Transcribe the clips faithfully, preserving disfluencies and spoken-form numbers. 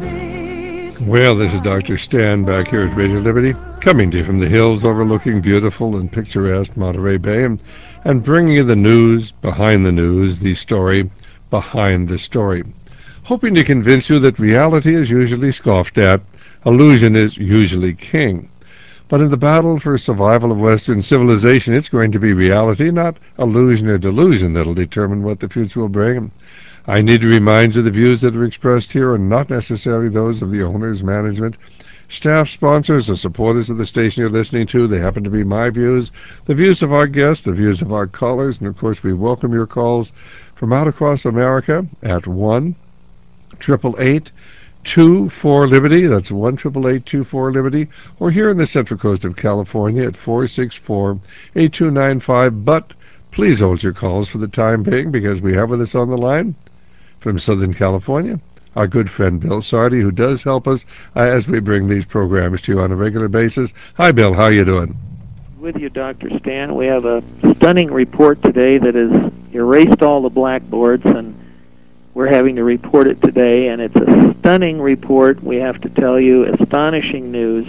Well, this is Doctor Stan back here at Radio Liberty, coming to you from the hills overlooking beautiful and picturesque Monterey Bay, and, and bringing you the news behind the news, the story behind the story. Hoping to convince you that reality is usually scoffed at, illusion is usually king. But in the battle for survival of Western civilization, it's going to be reality, not illusion or delusion, that'll determine what the future will bring. I need to remind you the views that are expressed here are not necessarily those of the owners, management, staff, sponsors, or supporters of the station you're listening to. They happen to be my views, the views of our guests, the views of our callers, and of course we welcome your calls from out across America at one eight eight eight, two four, Liberty. That's one eight eight eight, two four, Liberty. Or here in the Central Coast of California at four six four, eight two nine five. But please hold your calls for the time being, because we have with us on the line from Southern California our good friend Bill Sardi, who does help us uh, as we bring these programs to you on a regular basis. Hi, Bill. How you doing? With you, Doctor Stan. We have a stunning report today that has erased all the blackboards, and we're having to report it today, and it's a stunning report. We have to tell you, astonishing news.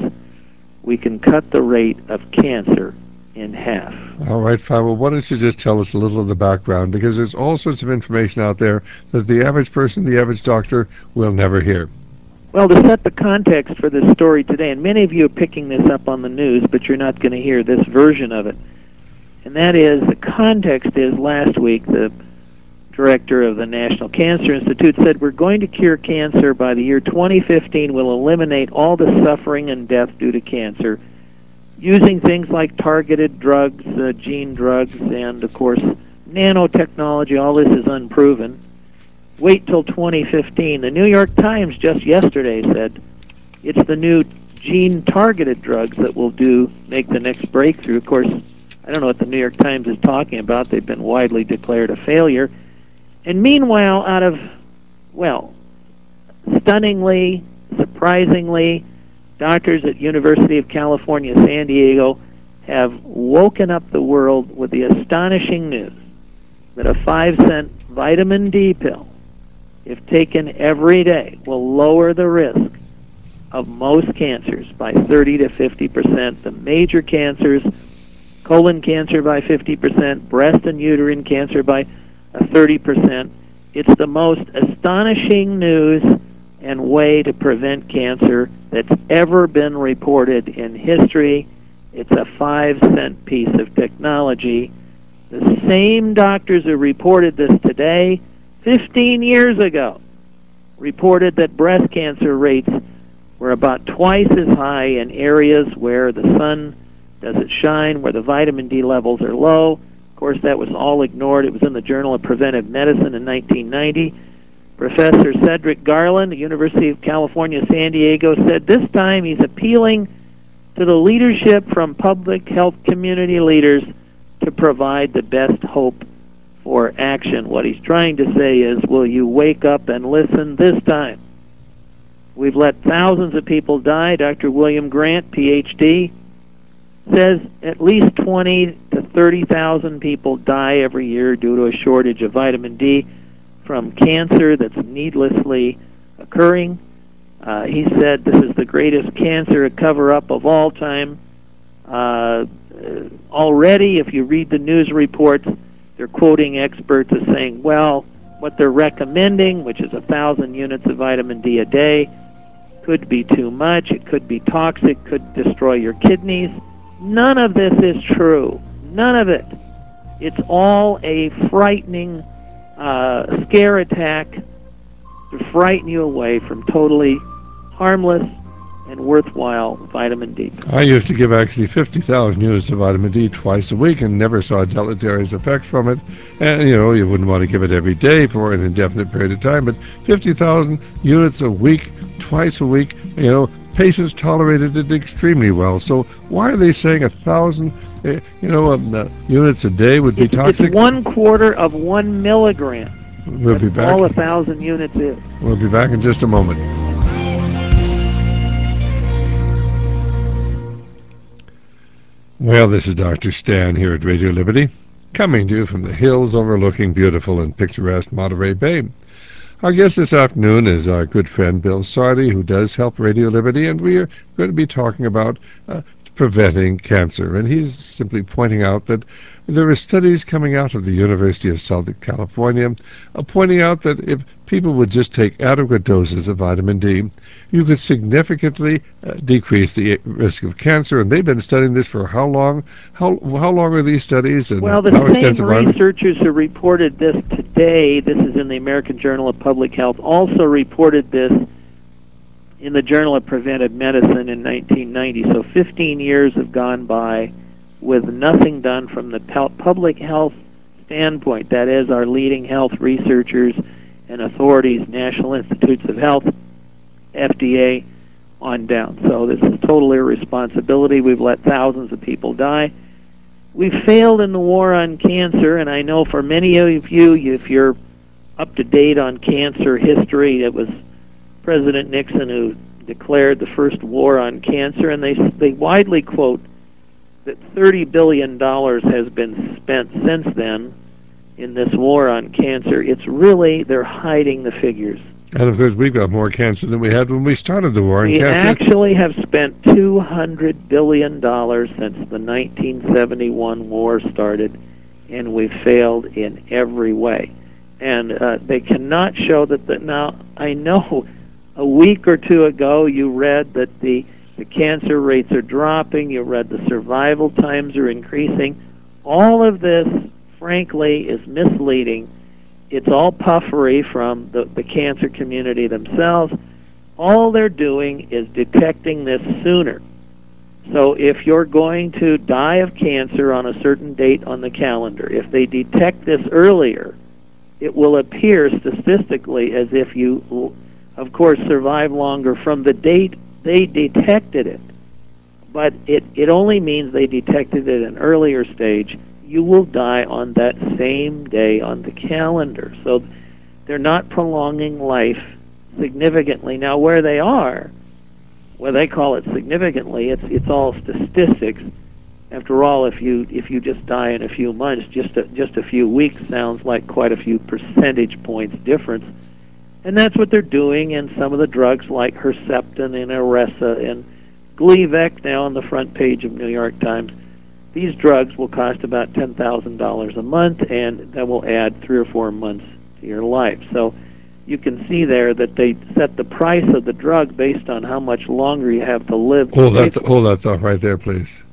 We can cut the rate of cancer in half. All right, fine. Well, why don't you just tell us a little of the background, because there's all sorts of information out there that the average person, the average doctor, will never hear. Well, to set the context for this story today, and many of you are picking this up on the news, but you're not going to hear this version of it, and that is, the context is, last week, the director of the National Cancer Institute said, we're going to cure cancer by the year twenty fifteen. We'll eliminate all the suffering and death due to cancer, using things like targeted drugs, uh, gene drugs, and, of course, nanotechnology. All this is unproven. Wait till twenty fifteen. The New York Times just yesterday said it's the new gene-targeted drugs that will do make the next breakthrough. Of course, I don't know what the New York Times is talking about. They've been widely declared a failure. And meanwhile, out of, well, stunningly, surprisingly, doctors at University of California, San Diego, have woken up the world with the astonishing news that a five-cent vitamin D pill, if taken every day, will lower the risk of most cancers by thirty to fifty percent. The major cancers, colon cancer by fifty percent, breast and uterine cancer by thirty percent. It's the most astonishing news and way to prevent cancer that's ever been reported in history. It's a five-cent piece of technology. The same doctors who reported this today, fifteen years ago, reported that breast cancer rates were about twice as high in areas where the sun doesn't shine, where the vitamin D levels are low. Of course, that was all ignored. It was in the Journal of Preventive Medicine in nineteen ninety. Professor Cedric Garland, the University of California, San Diego, said this time he's appealing to the leadership from public health community leaders to provide the best hope for action. What he's trying to say is, will you wake up and listen this time? We've let thousands of people die. Doctor William Grant, P H D, says at least twenty to thirty thousand people die every year due to a shortage of vitamin D from cancer that's needlessly occurring. Uh, he said this is the greatest cancer cover-up of all time. Uh, already, if you read the news reports, they're quoting experts as saying, well, what they're recommending, which is a thousand units of vitamin D a day, could be too much. It could be toxic, could destroy your kidneys. None of this is true. None of it. It's all a frightening uh, scare attack to frighten you away from totally harmless and worthwhile vitamin D. I used to give actually fifty thousand units of vitamin D twice a week and never saw deleterious effects from it. And, you know, you wouldn't want to give it every day for an indefinite period of time, but fifty thousand units a week, twice a week, you know, patients tolerated it extremely well. So why are they saying a thousand, uh, you know, um, uh, units a day would be it's, toxic? It's one quarter of one milligram. We'll That's be back. all a thousand units is. We'll be back in just a moment. Well, this is Doctor Stan here at Radio Liberty, coming to you from the hills overlooking beautiful and picturesque Monterey Bay. Our guest this afternoon is our good friend Bill Sardi, who does help Radio Liberty, and we are going to be talking about uh, preventing cancer. And he's simply pointing out that there are studies coming out of the University of Southern California uh, pointing out that if people would just take adequate doses of vitamin D, you could significantly uh, decrease the risk of cancer. And they've been studying this for how long? How how long are these studies? And well, the how same extensive researchers who reported this today, this is in the American Journal of Public Health, also reported this in the Journal of Preventive Medicine in nineteen ninety. So fifteen years have gone by with nothing done from the public health standpoint. That is, our leading health researchers and authorities, National Institutes of Health, F D A, on down. So this is total irresponsibility. We've let thousands of people die. We've failed in the war on cancer, and I know for many of you, if you're up to date on cancer history, it was President Nixon who declared the first war on cancer, and they they widely quote that thirty billion dollars has been spent since then in this war on cancer. It's really, they're hiding the figures. And of course, we've got more cancer than we had when we started the war on we cancer. We actually have spent two hundred billion dollars since the nineteen seventy-one war started, and we've failed in every way. And uh, they cannot show that. The, now, I know a week or two ago you read that the, the cancer rates are dropping, you read the survival times are increasing. All of this, frankly, is misleading. It's all puffery from the, the cancer community themselves. All they're doing is detecting this sooner. So if you're going to die of cancer on a certain date on the calendar, if they detect this earlier, it will appear statistically as if you, of course, survive longer from the date they detected it. But it, it only means they detected it at an earlier stage. You will die on that same day on the calendar. So they're not prolonging life significantly. Now, where they are, where they call it significantly, it's it's all statistics. After all, if you if you just die in a few months, just a, just a few weeks sounds like quite a few percentage points difference. And that's what they're doing in some of the drugs like Herceptin and Iressa and Gleevec, now on the front page of New York Times. These drugs will cost about ten thousand dollars a month, and that will add three or four months to your life. So you can see there that they set the price of the drug based on how much longer you have to live. Hold that, hold that thought right there, please.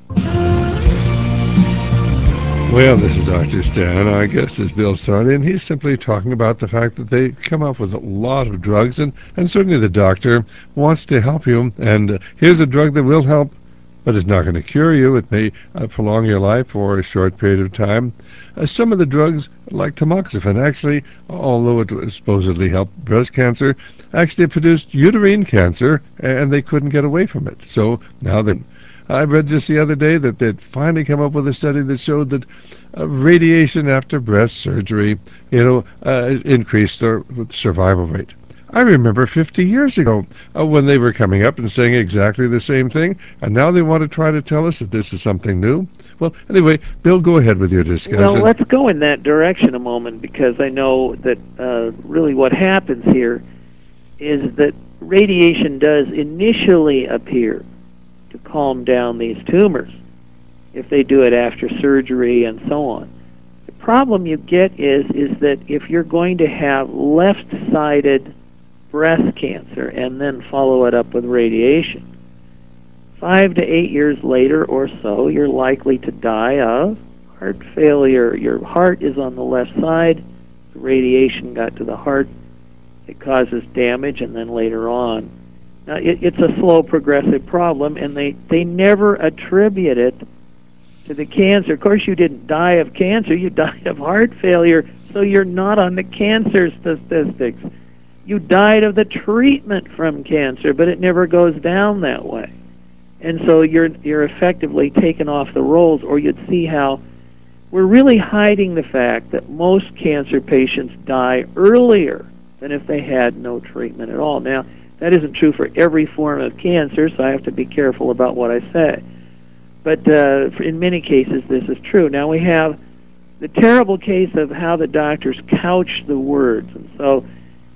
Well, this is Doctor Stan. Our guest is Bill Sardi, and he's simply talking about the fact that they come up with a lot of drugs, and, and certainly the doctor wants to help you. And uh, here's a drug that will help, but it's not going to cure you. It may uh, prolong your life for a short period of time. Uh, some of the drugs, like tamoxifen, actually, although it supposedly helped breast cancer, actually produced uterine cancer, and they couldn't get away from it. So now they... I read just the other day that they'd finally come up with a study that showed that uh, radiation after breast surgery, you know, uh, increased their survival rate. I remember fifty years ago uh, when they were coming up and saying exactly the same thing, and now they want to try to tell us that this is something new. Well, anyway, Bill, go ahead with your discussion. Well, let's go in that direction a moment, because I know that uh, really what happens here is that radiation does initially appear to calm down these tumors if they do it after surgery and so on. The problem you get is is that if you're going to have left-sided breast cancer and then follow it up with radiation, five to eight years later or so, you're likely to die of heart failure. Your heart is on the left side. The radiation got to the heart. It causes damage, and then later on, Now, it, it's a slow, progressive problem, and they, they never attribute it to the cancer. Of course, you didn't die of cancer. You died of heart failure, so you're not on the cancer statistics. You died of the treatment from cancer, but it never goes down that way. And so you're, you're effectively taken off the rolls, or you'd see how we're really hiding the fact that most cancer patients die earlier than if they had no treatment at all. Now, that isn't true for every form of cancer, so I have to be careful about what I say. But uh, in many cases, this is true. Now, we have the terrible case of how the doctors couch the words. And so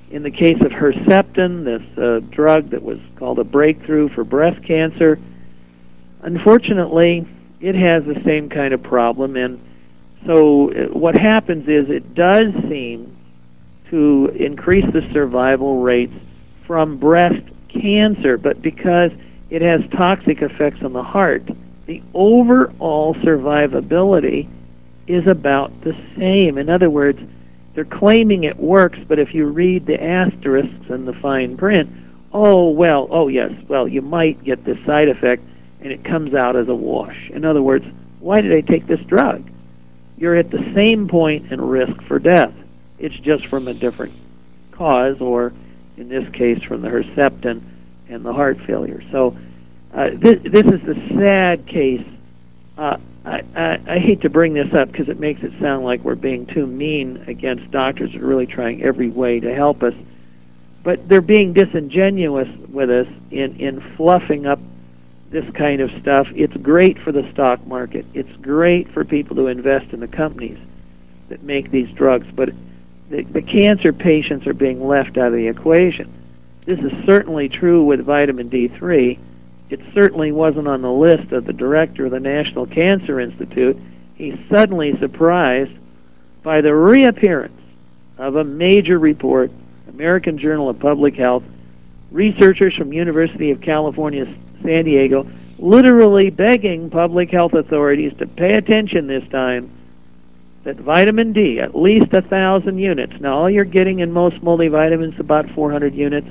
In the case of Herceptin, this uh, drug that was called a breakthrough for breast cancer, unfortunately, it has the same kind of problem. And so what happens is it does seem to increase the survival rates from breast cancer, but because it has toxic effects on the heart, the overall survivability is about the same. In other words, they're claiming it works, but if you read the asterisks and the fine print, oh, well, oh, yes, well, you might get this side effect, and it comes out as a wash. In other words, why did I take this drug? You're at the same point in risk for death. It's just from a different cause, or in this case, from the Herceptin and the heart failure. So uh, this, this is the sad case. Uh, I, I, I hate to bring this up because it makes it sound like we're being too mean against doctors who are really trying every way to help us. But they're being disingenuous with us in, in fluffing up this kind of stuff. It's great for the stock market. It's great for people to invest in the companies that make these drugs. But the, the cancer patients are being left out of the equation. This is certainly true with vitamin D three. It certainly wasn't on the list of the director of the National Cancer Institute. He's suddenly surprised by the reappearance of a major report, American Journal of Public Health, researchers from University of California, San Diego, literally begging public health authorities to pay attention this time that vitamin D, at least a thousand units. Now, all you're getting in most multivitamins is about four hundred units.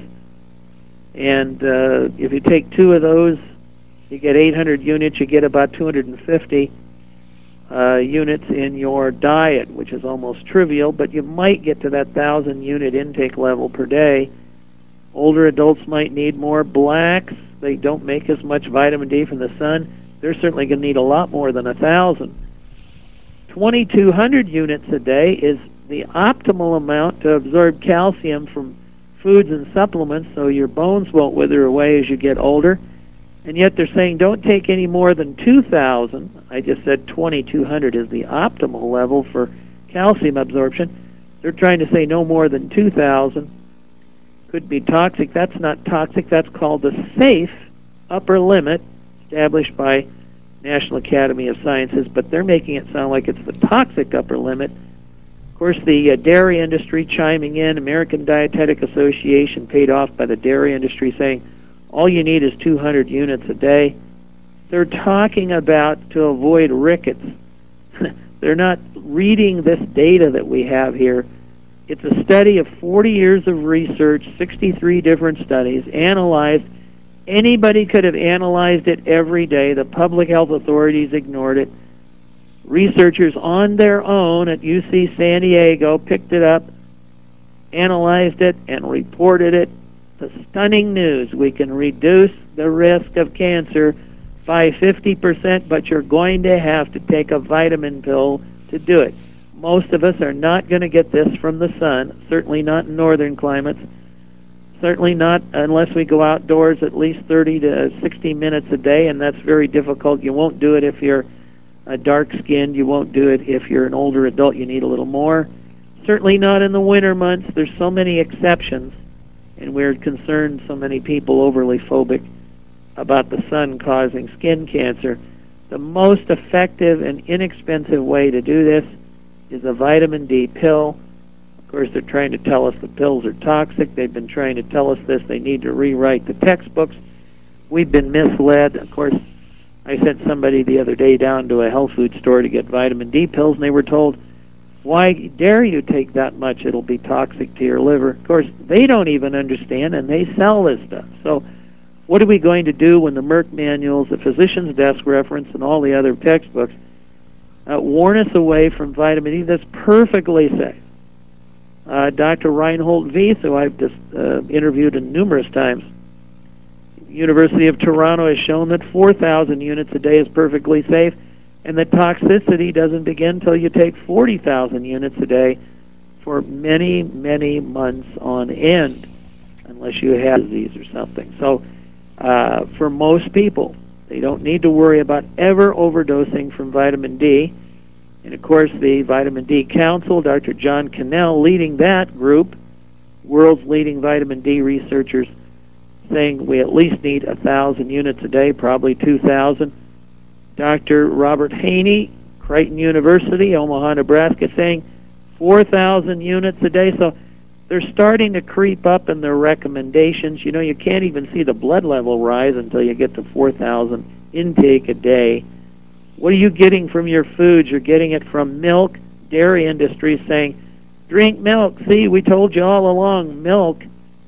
And uh, if you take two of those, you get eight hundred units. You get about two hundred fifty uh, units in your diet, which is almost trivial, but you might get to that one thousand unit intake level per day. Older adults might need more. Blacks, they don't make as much vitamin D from the sun. They're certainly going to need a lot more than one thousand. twenty-two hundred units a day is the optimal amount to absorb calcium from foods and supplements so your bones won't wither away as you get older. And yet they're saying don't take any more than two thousand. I just said twenty-two hundred is the optimal level for calcium absorption. They're trying to say no more than two thousand. Could be toxic. That's not toxic. That's called the safe upper limit established by National Academy of Sciences, but they're making it sound like it's the toxic upper limit. Of course, the uh, dairy industry chiming in, American Dietetic Association paid off by the dairy industry saying all you need is two hundred units a day. They're talking about to avoid rickets. They're not reading this data that we have here. It's a study of forty years of research, sixty-three different studies, analyzed. Anybody could have analyzed it every day. The public health authorities ignored it. Researchers on their own at U C San Diego picked it up, analyzed it, and reported it. The stunning news: we can reduce the risk of cancer by fifty percent, but you're going to have to take a vitamin pill to do it. Most of us are not going to get this from the sun, certainly not in northern climates, certainly not unless we go outdoors at least thirty to sixty minutes a day, and that's very difficult. You won't do it if you're uh, dark-skinned. You won't do it if you're an older adult. You need a little more. Certainly not in the winter months. There's so many exceptions, and we're concerned, so many people overly phobic about the sun causing skin cancer. The most effective and inexpensive way to do this is a vitamin D pill. Of course, they're trying to tell us the pills are toxic. They've been trying to tell us this. They need to rewrite the textbooks. We've been misled. Of course, I sent somebody the other day down to a health food store to get vitamin D pills, and they were told, why dare you take that much? It'll be toxic to your liver. Of course, they don't even understand, and they sell this stuff. So what are we going to do when the Merck manuals, the physician's desk reference, and all the other textbooks uh, warn us away from vitamin D that's perfectly safe? Uh, Doctor Reinhold Wies, who I've just uh, interviewed numerous times, University of Toronto, has shown that four thousand units a day is perfectly safe, and the toxicity doesn't begin until you take forty thousand units a day for many, many months on end, unless you have disease or something. So uh, for most people, they don't need to worry about ever overdosing from vitamin D. And of course, the Vitamin D Council, Doctor John Cannell leading that group, world's leading vitamin D researchers saying we at least need one thousand units a day, probably two thousand. Doctor Robert Haney, Creighton University, Omaha, Nebraska, saying four thousand units a day. So they're starting to creep up in their recommendations. You know, you can't even see the blood level rise until you get to four thousand intake a day. What are you getting from your foods? You're getting it from milk. Dairy industry saying, drink milk. See, we told you all along, milk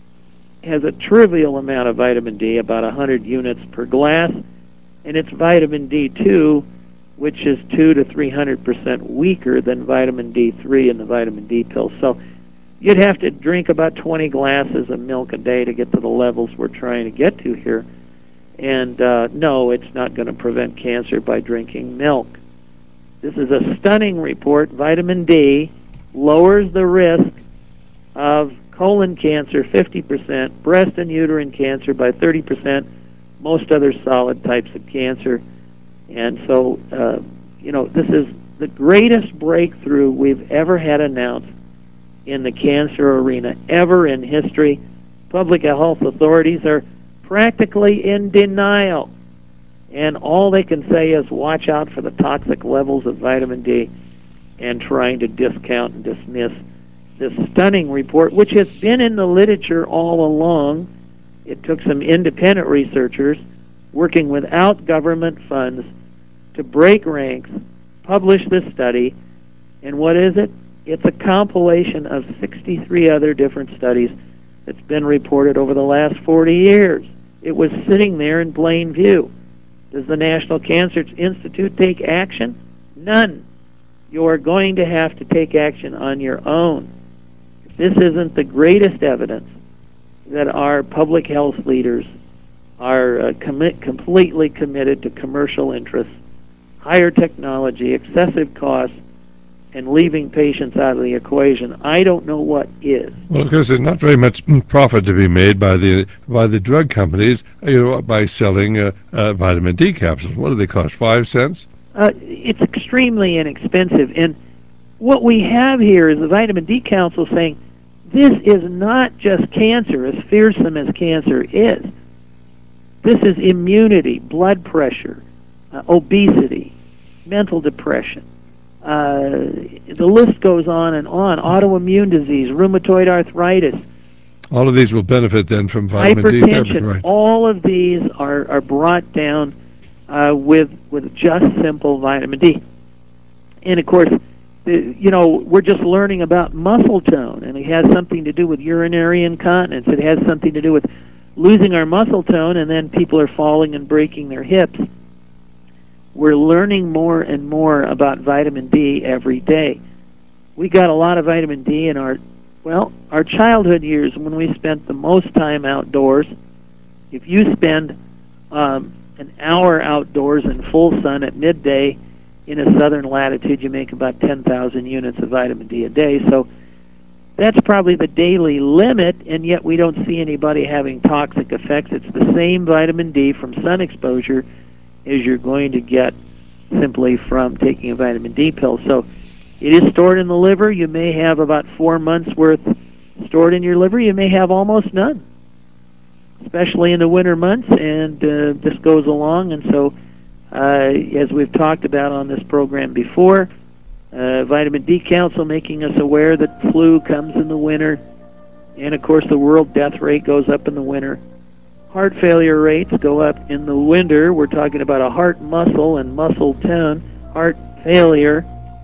has a trivial amount of vitamin D, about one hundred units per glass, and it's vitamin D two, which is two to three hundred percent weaker than vitamin D three in the vitamin D pill. So you'd have to drink about twenty glasses of milk a day to get to the levels we're trying to get to here. And uh, no, it's not going to prevent cancer by drinking milk. This is a stunning report. Vitamin D lowers the risk of colon cancer fifty percent, breast and uterine cancer by thirty percent, most other solid types of cancer. And so, uh, you know, this is the greatest breakthrough we've ever had announced in the cancer arena, ever in history. Public health authorities are practically in denial, and all they can say is watch out for the toxic levels of vitamin D and trying to discount and dismiss this stunning report, which has been in the literature all along. It took some independent researchers working without government funds to break ranks, publish this study, and what is it? It's a compilation of sixty-three other different studies that's been reported over the last forty years. It was sitting there in plain view. Does the National Cancer Institute take action? None. You are going to have to take action on your own. If this isn't the greatest evidence that our public health leaders are uh, commit, completely committed to commercial interests, higher technology, excessive costs, and leaving patients out of the equation, I don't know what is. Well, of course, there's not very much profit to be made by the by the drug companies, you know, by selling uh, uh, vitamin D capsules. What do they cost? Five cents? Uh, it's extremely inexpensive, and what we have here is the vitamin D council saying this is not just cancer, as fearsome as cancer is. This is immunity, blood pressure, uh, obesity, mental depression. Uh, the list goes on and on. Autoimmune disease, rheumatoid arthritis. All of these will benefit then from vitamin D therapy, hypertension. right? All of these are, are brought down uh, with with just simple vitamin D. And of course, the, you know, we're just learning about muscle tone, and it has something to do with urinary incontinence. It has something to do with losing our muscle tone, and then people are falling and breaking their hips. We're learning more and more about vitamin D every day. We got a lot of vitamin D in our, well, our childhood years when we spent the most time outdoors. If you spend um, an hour outdoors in full sun at midday in a southern latitude, you make about ten thousand units of vitamin D a day. So that's probably the daily limit, and yet we don't see anybody having toxic effects. It's the same vitamin D from sun exposure as you're going to get simply from taking a vitamin D pill. So it is stored in the liver. You may have about four months worth stored in your liver. You may have almost none, especially in the winter months, and uh, this goes along. And so uh, as we've talked about on this program before, uh, Vitamin D Council making us aware that flu comes in the winter, and of course the world death rate goes up in the winter. Heart failure rates go up in the winter. We're talking about a heart muscle and muscle tone, heart failure.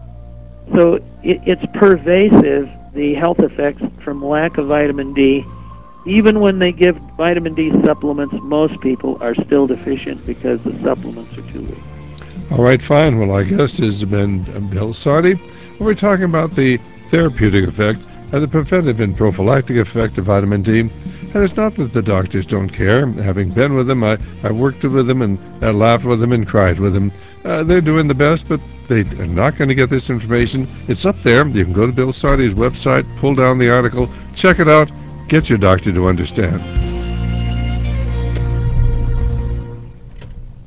So it, it's pervasive, the health effects from lack of vitamin D. Even when they give vitamin D supplements, most people are still deficient because the supplements are too weak. All right, fine. Well, our guest has been Bill Sardi. We're talking about the therapeutic effect and the preventive and prophylactic effect of vitamin D. And it's not that the doctors don't care. Having been with them, I, I worked with them and I laughed with them and cried with them. Uh, they're doing the best, but they are not going to get this information. It's up there. You can go to Bill Sardi's website, pull down the article, check it out, get your doctor to understand.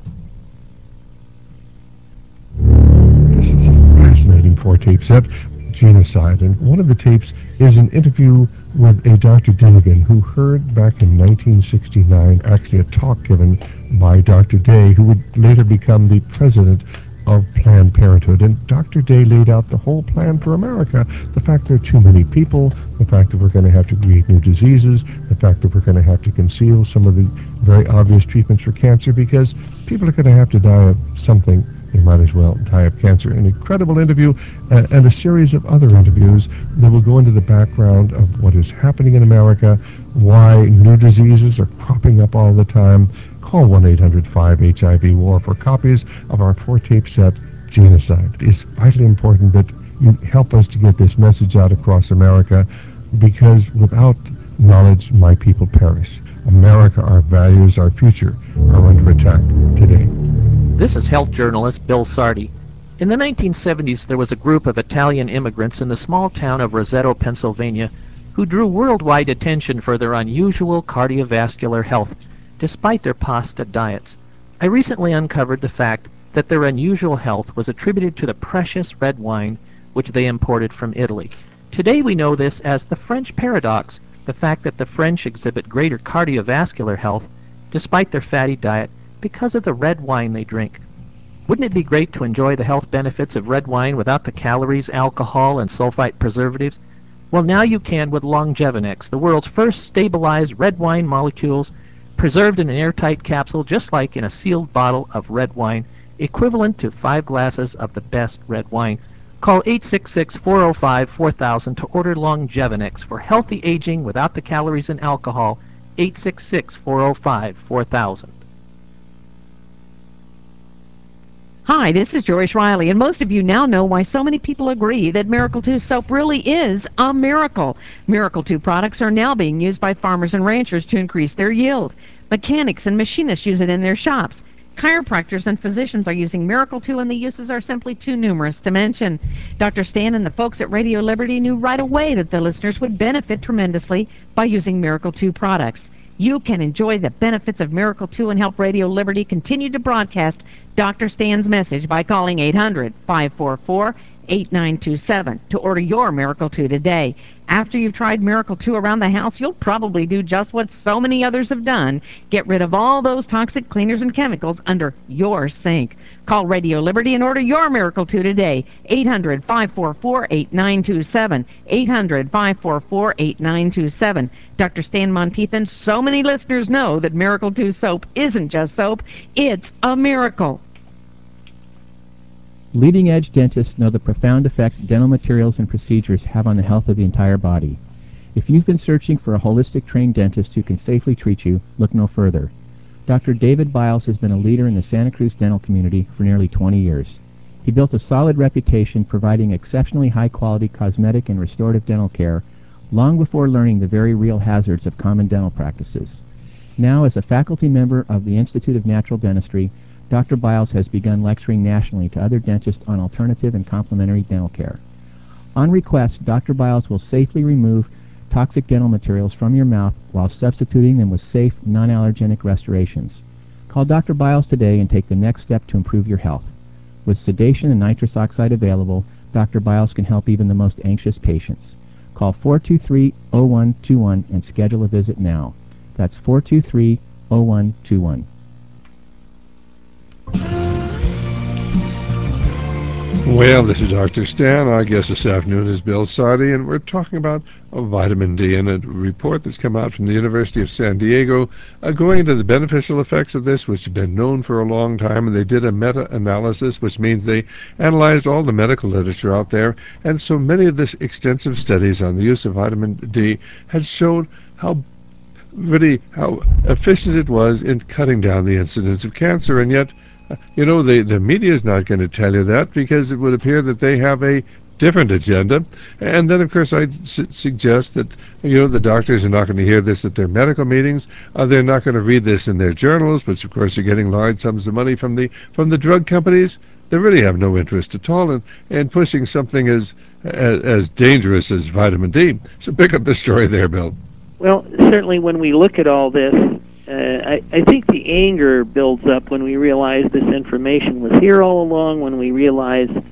This is a fascinating four-tape set. genocide. And one of the tapes is an interview with a Doctor Dinnigan who heard back in nineteen sixty-nine actually a talk given by Doctor Day, who would later become the president of Planned Parenthood. And Doctor Day laid out the whole plan for America. The fact there are too many people, the fact that we're going to have to create new diseases, the fact that we're going to have to conceal some of the very obvious treatments for cancer because people are going to have to die of something. They might as well die of cancer. An incredible interview uh, and a series of other interviews that will go into the background of what is happening in America, why new diseases are cropping up all the time. Call one eight hundred five H I V war for copies of our four-tape set, Genocide. It's vitally important that you help us to get this message out across America because without knowledge, my people perish. America, our values, our future are under attack today. This is health journalist Bill Sardi. In the nineteen seventies, there was a group of Italian immigrants in the small town of Roseto, Pennsylvania, who drew worldwide attention for their unusual cardiovascular health, despite their pasta diets. I recently uncovered the fact that their unusual health was attributed to the precious red wine which they imported from Italy. Today we know this as the French paradox, the fact that the French exhibit greater cardiovascular health despite their fatty diet because of the red wine they drink. Wouldn't it be great to enjoy the health benefits of red wine without the calories, alcohol, and sulfite preservatives? Well, now you can with Longevinex, the world's first stabilized red wine molecules preserved in an airtight capsule just like in a sealed bottle of red wine, equivalent to five glasses of the best red wine. Call eight six six, four oh five, four thousand to order Longevinex for healthy aging without the calories and alcohol. eight six six, four oh five, four thousand. Hi, this is Joyce Riley, and most of you now know why so many people agree that Miracle two soap really is a miracle. Miracle two products are now being used by farmers and ranchers to increase their yield. Mechanics and machinists use it in their shops. Chiropractors and physicians are using Miracle two, and the uses are simply too numerous to mention. Doctor Stan and the folks at Radio Liberty knew right away that the listeners would benefit tremendously by using Miracle two products. You can enjoy the benefits of Miracle two and help Radio Liberty continue to broadcast Doctor Stan's message by calling eight hundred, five four four, eight nine two seven to order your Miracle two today. After you've tried Miracle two around the house, you'll probably do just what so many others have done. Get rid of all those toxic cleaners and chemicals under your sink. Call Radio Liberty and order your Miracle two today. eight hundred, five four four, eight nine two seven. eight hundred, five four four, eight nine two seven. Doctor Stan Monteith and so many listeners know that Miracle two soap isn't just soap, it's a miracle. Leading-edge dentists know the profound effect dental materials and procedures have on the health of the entire body. If you've been searching for a holistic trained dentist who can safely treat you, look no further. Doctor David Biles has been a leader in the Santa Cruz dental community for nearly twenty years. He built a solid reputation providing exceptionally high-quality cosmetic and restorative dental care long before learning the very real hazards of common dental practices. Now, as a faculty member of the Institute of Natural Dentistry, Doctor Biles has begun lecturing nationally to other dentists on alternative and complementary dental care. On request, Doctor Biles will safely remove toxic dental materials from your mouth while substituting them with safe, non-allergenic restorations. Call Doctor Biles today and take the next step to improve your health. With sedation and nitrous oxide available, Doctor Biles can help even the most anxious patients. Call four two three, oh one two one and schedule a visit now. That's four two three, oh one two one. Well, this is Doctor Stan. Our guest this afternoon is Bill Sardi, and we're talking about uh, vitamin D and a report that's come out from the University of San Diego uh, going into the beneficial effects of this, which have been known for a long time, and they did a meta-analysis, which means they analyzed all the medical literature out there, and so many of the extensive studies on the use of vitamin D had shown how really how efficient it was in cutting down the incidence of cancer, and yet you know, the, the media is not going to tell you that because it would appear that they have a different agenda. And then, of course, I su- suggest that, you know, the doctors are not going to hear this at their medical meetings. Uh, they're not going to read this in their journals, which, of course, are getting large sums of money from the from the drug companies. They really have no interest at all in, in pushing something as, as as dangerous as vitamin D. So pick up the story there, Bill. Well, certainly when we look at all this, Uh, I, I think the anger builds up when we realize this information was here all along, when we realize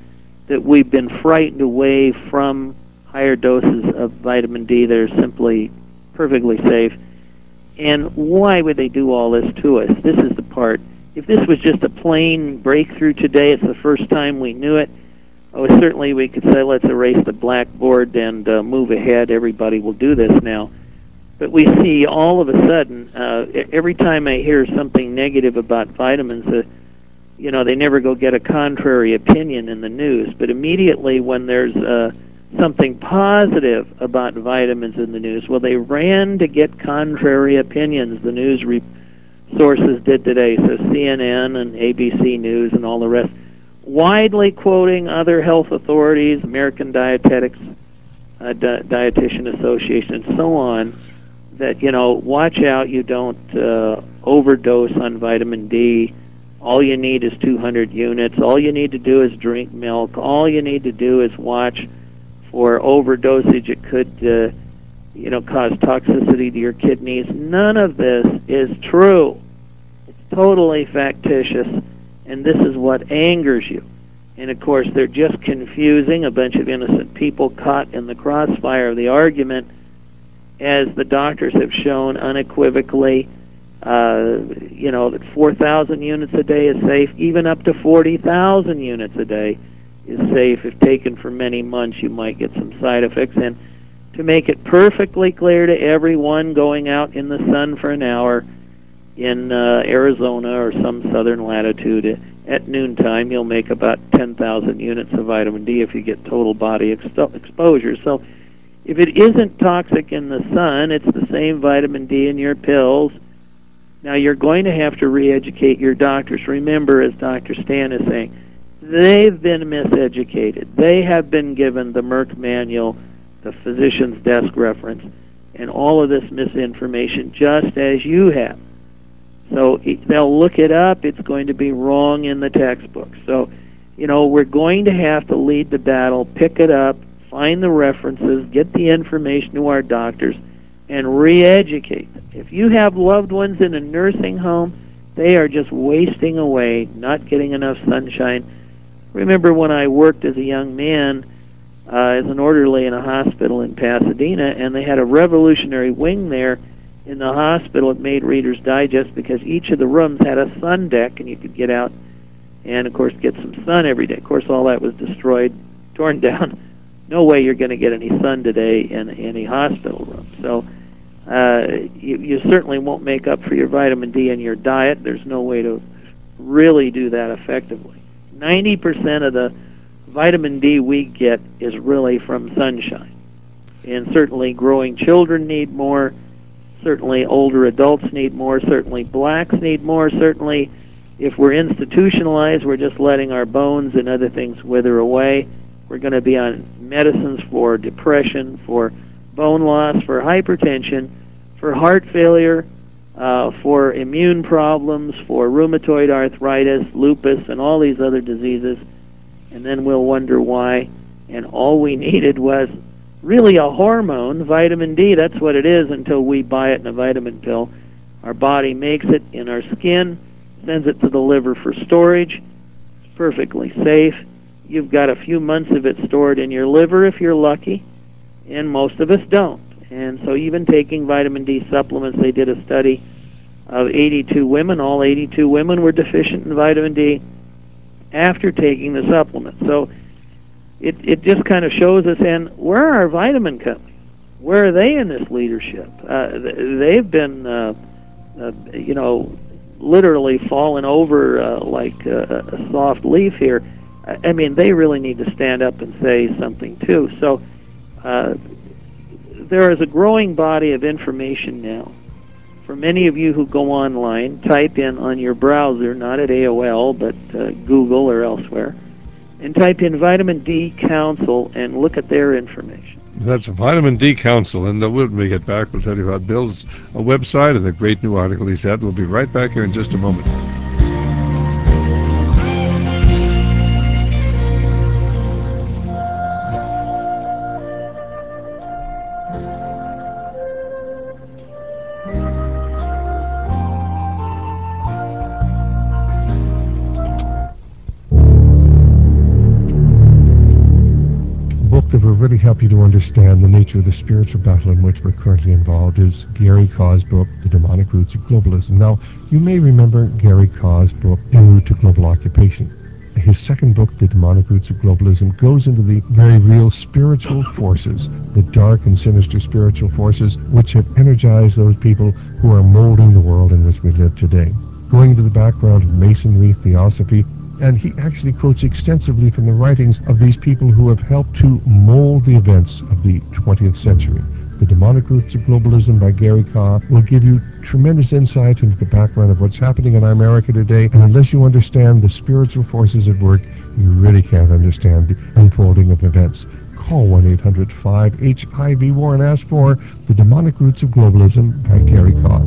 that we've been frightened away from higher doses of vitamin D that are simply perfectly safe. And why would they do all this to us? This is the part. If this was just a plain breakthrough today, it's the first time we knew it, oh, certainly we could say, let's erase the blackboard and uh, move ahead. Everybody will do this now. But we see all of a sudden, uh, every time I hear something negative about vitamins, uh, you know, they never go get a contrary opinion in the news. But immediately when there's uh, something positive about vitamins in the news, well, they ran to get contrary opinions. The news re- sources did today, so C N N and A B C News and all the rest, widely quoting other health authorities, American Dietetics, uh, Di- Dietitian Association, and so on, that, you know, watch out you don't uh, overdose on vitamin D. All you need is two hundred units. All you need to do is drink milk. All you need to do is watch for overdosage. It could, uh, you know, cause toxicity to your kidneys. None of this is true. It's totally factitious, and this is what angers you. And, of course, they're just confusing a bunch of innocent people caught in the crossfire of the argument, as the doctors have shown unequivocally. Uh, you know, that four thousand units a day is safe. Even up to forty thousand units a day is safe. If taken for many months, you might get some side effects. And to make it perfectly clear to everyone going out in the sun for an hour in uh, Arizona or some southern latitude, at noontime, you'll make about ten thousand units of vitamin D if you get total body expo- exposure. So if it isn't toxic in the sun, it's the same vitamin D in your pills. Now, you're going to have to re-educate your doctors. Remember, as Doctor Stan is saying, they've been miseducated. They have been given the Merck manual, the physician's desk reference, and all of this misinformation just as you have. So they'll look it up. It's going to be wrong in the textbook. So, you know, we're going to have to lead the battle, pick it up, find the references, get the information to our doctors, and re-educate them. If you have loved ones in a nursing home, they are just wasting away, not getting enough sunshine. Remember when I worked as a young man uh, as an orderly in a hospital in Pasadena, and they had a revolutionary wing there in the hospital. It made Reader's Digest because each of the rooms had a sun deck, and you could get out and, of course, get some sun every day. Of course, all that was destroyed, torn down. No way you're going to get any sun today in any hospital room. So uh, you, you certainly won't make up for your vitamin D in your diet. There's no way to really do that effectively. ninety percent of the vitamin D we get is really from sunshine. And certainly growing children need more. Certainly older adults need more. Certainly blacks need more. Certainly if we're institutionalized, we're just letting our bones and other things wither away. We're going to be on medicines for depression, for bone loss, for hypertension, for heart failure, uh, for immune problems, for rheumatoid arthritis, lupus, and all these other diseases. And then we'll wonder why. And all we needed was really a hormone, vitamin D. That's what it is until we buy it in a vitamin pill. Our body makes it in our skin, sends it to the liver for storage. It's perfectly safe. You've got a few months of it stored in your liver if you're lucky, and most of us don't. And so even taking vitamin D supplements, they did a study of eighty-two women. All eighty-two women were deficient in vitamin D after taking the supplement. So it, it just kind of shows us, and where are our vitamin companies? Where are they in this leadership? Uh, they've been, uh, uh, you know, literally fallen over uh, like a, a soft leaf here. I mean, they really need to stand up and say something, too. So uh, there is a growing body of information now. For many of you who go online, type in on your browser, not at A O L, but uh, Google or elsewhere, and type in Vitamin D Council and look at their information. That's Vitamin D Council, and when we get back, we'll tell you about Bill's uh, website and the great new article he's had. We'll be right back here in just a moment. help you to understand the nature of the spiritual battle in which we're currently involved is Gary Kaw's book, The Demonic Roots of Globalism. Now, you may remember Gary Kaw's book, En Route to Global Occupation. His second book, The Demonic Roots of Globalism, goes into the very real spiritual forces, the dark and sinister spiritual forces which have energized those people who are molding the world in which we live today. Going into the background of Masonry, Theosophy, and he actually quotes extensively from the writings of these people who have helped to mold the events of the twentieth century. The Demonic Roots of Globalism by Gary Kaw will give you tremendous insight into the background of what's happening in America today, and unless you understand the spiritual forces at work, you really can't understand the unfolding of events. Call one eight hundred five H I V war and ask for The Demonic Roots of Globalism by Gary Kaw.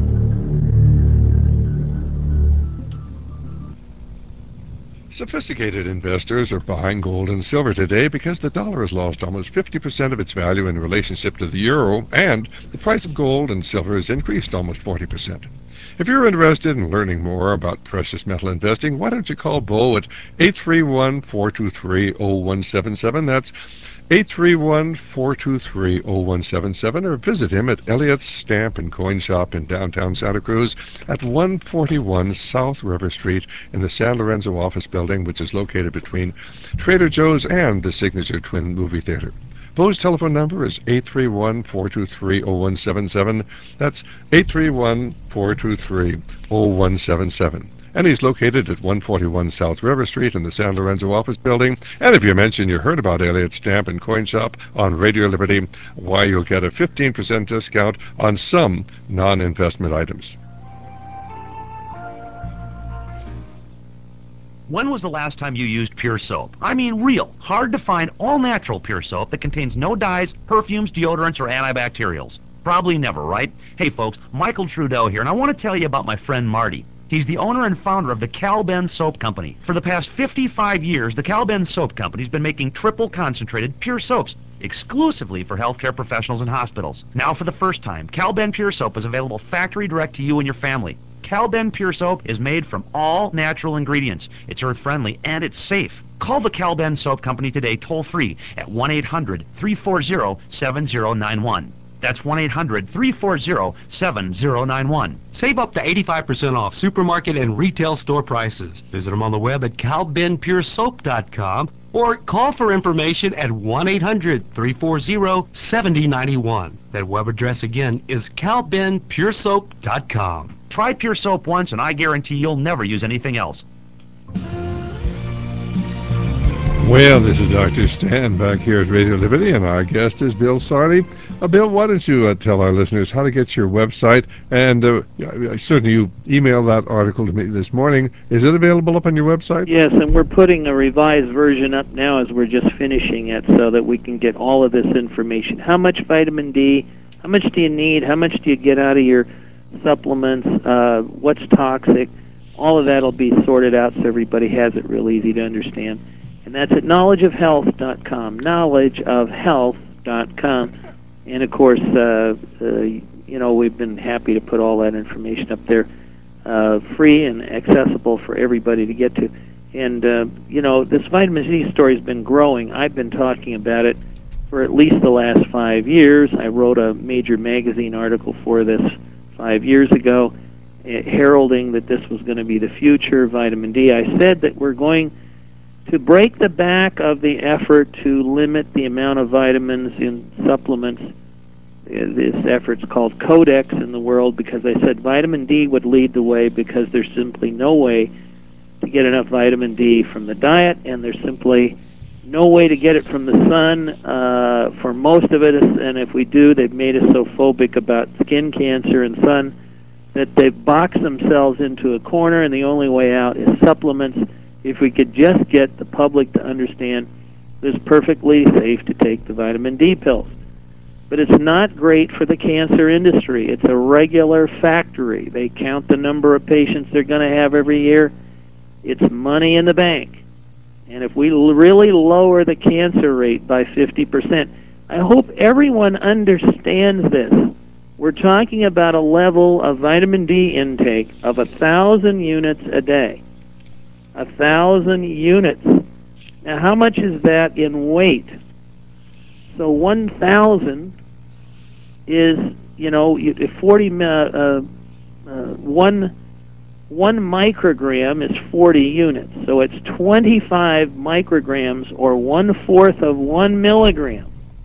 Sophisticated investors are buying gold and silver today because the dollar has lost almost fifty percent of its value in relationship to the euro, and the price of gold and silver has increased almost forty percent. If you're interested in learning more about precious metal investing, why don't you call Bo at eight three one, four two three, zero one seven seven. That's eight three one, four two three, zero one seven seven, or visit him at Elliott's Stamp and Coin Shop in downtown Santa Cruz at one forty-one South River Street in the San Lorenzo office building, which is located between Trader Joe's and the Signature Twin Movie Theater. Bo's telephone number is eight three one, four two three, zero one seven seven. That's eight three one, four two three, zero one seven seven. And he's located at one forty-one South River Street in the San Lorenzo office building. And if you mention you heard about Elliott's Stamp and Coin Shop on Radio Liberty, why, you'll get a fifteen percent discount on some non-investment items. When was the last time you used Pure Soap? I mean real, hard-to-find, all-natural Pure Soap that contains no dyes, perfumes, deodorants, or antibacterials. Probably never, right? Hey folks, Michael Trudeau here, and I want to tell you about my friend Marty. He's the owner and founder of the Cal-Ben Soap Company. For the past fifty-five years, the Cal-Ben Soap Company's been making triple concentrated pure soaps exclusively for healthcare professionals and hospitals. Now for the first time, Cal-Ben Pure Soap is available factory direct to you and your family. Cal-Ben Pure Soap is made from all natural ingredients. It's earth-friendly and it's safe. Call the Cal-Ben Soap Company today toll-free at one eight hundred, three four zero, seven zero nine one. That's one eight hundred, three four zero, seven zero nine one. Save up to eighty-five percent off supermarket and retail store prices. Visit them on the web at cal ben pure soap dot com or call for information at one eight hundred, three four zero, seven zero nine one. That web address again is cal ben pure soap dot com. Try Pure Soap once and I guarantee you'll never use anything else. Well, this is Doctor Stan back here at Radio Liberty, and our guest is Bill Sardi. Uh, Bill, why don't you uh, tell our listeners how to get your website? And uh, certainly you emailed that article to me this morning. Is it available up on your website? Yes, and we're putting a revised version up now as we're just finishing it so that we can get all of this information. How much vitamin D? How much do you need? How much do you get out of your supplements? Uh, what's toxic? All of that will be sorted out so everybody has it real easy to understand. And that's at knowledge of health dot com, knowledge of health dot com. And, of course, uh, uh, you know, we've been happy to put all that information up there uh, free and accessible for everybody to get to. And, uh, you know, this vitamin D story has been growing. I've been talking about it for at least the last five years. I wrote a major magazine article for this five years ago, uh, heralding that this was going to be the future, vitamin D. I said that we're going to break the back of the effort to limit the amount of vitamins in supplements. This effort's called Codex in the world because I said vitamin D would lead the way because there's simply no way to get enough vitamin D from the diet, and there's simply no way to get it from the sun uh, for most of it, and if we do, they've made us so phobic about skin cancer and sun that they've boxed themselves into a corner, and the only way out is supplements. If we could just get the public to understand it's perfectly safe to take the vitamin D pills. But it's not great for the cancer industry. It's a regular factory. They count the number of patients they're going to have every year. It's money in the bank. And if we l- really lower the cancer rate by fifty percent, I hope everyone understands this. We're talking about a level of vitamin D intake of one thousand units a day. A thousand units. Now, how much is that in weight? So one thousand is, you know, forty, uh, uh, one, one microgram is forty units. So it's twenty-five micrograms, or one-fourth of one milligram.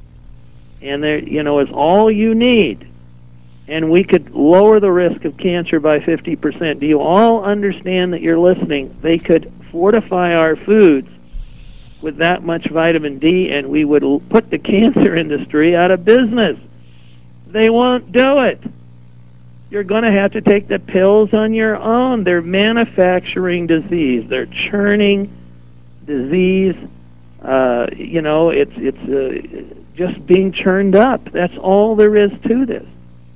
And there, you know, is all you need. And we could lower the risk of cancer by fifty percent. Do you all understand that you're listening? They could fortify our foods with that much vitamin D, and we would put the cancer industry out of business. They won't do it. You're going to have to take the pills on your own. They're manufacturing disease. They're churning disease. Uh, you know, it's it's uh, just being churned up. That's all there is to this.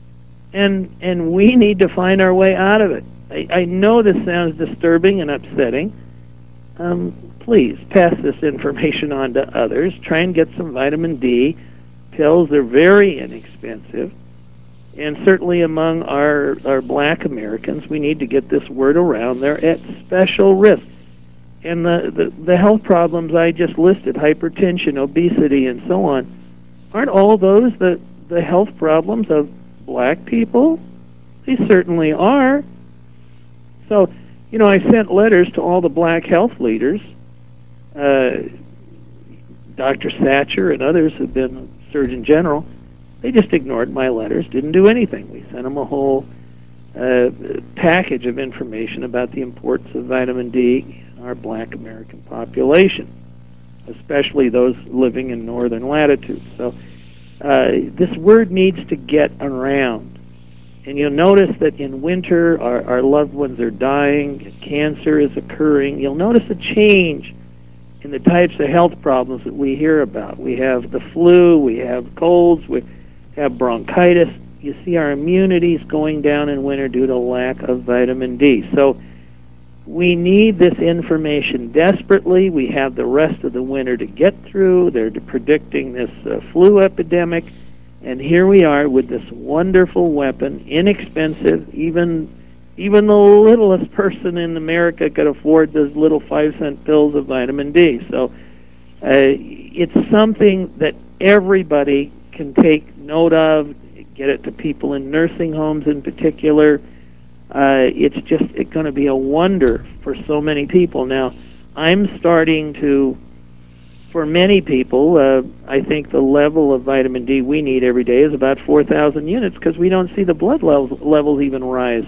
And and we need to find our way out of it. I, I know this sounds disturbing and upsetting. Um, please pass this information on to others. Try and get some vitamin D pills. They're very inexpensive. And certainly among our, our black Americans, we need to get this word around. They're at special risk. And the, the, the health problems I just listed, hypertension, obesity, and so on, aren't all those the, the health problems of black people? They certainly are. So, you know, I sent letters to all the black health leaders. Uh, Doctor Thatcher and others have been Surgeon General. They just ignored my letters, didn't do anything. We sent them a whole uh, package of information about the importance of vitamin D in our black American population, especially those living in northern latitudes. So uh, this word needs to get around. And you'll notice that in winter, our, our loved ones are dying, cancer is occurring. You'll notice a change in the types of health problems that we hear about. We have the flu, we have colds, we have bronchitis. You see our immunity is going down in winter due to lack of vitamin D. So we need this information desperately. We have the rest of the winter to get through. They're predicting this uh, flu epidemic. And here we are with this wonderful weapon, inexpensive. Even even the littlest person in America could afford those little five-cent pills of vitamin D. So uh, it's something that everybody can take note of, get it to people in nursing homes in particular. Uh, it's just it's going to be a wonder for so many people. Now, I'm starting to, for many people, uh, I think the level of vitamin D we need every day is about four thousand units, because we don't see the blood levels, levels even rise